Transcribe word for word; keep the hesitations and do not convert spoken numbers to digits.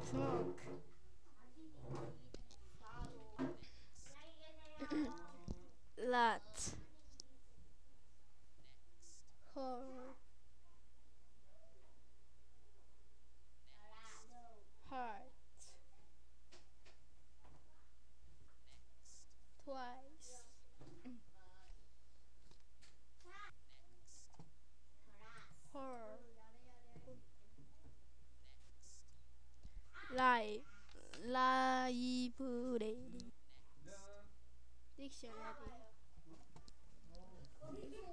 smoke, lot, whole, heart, twice, horror, live, library, dictionary.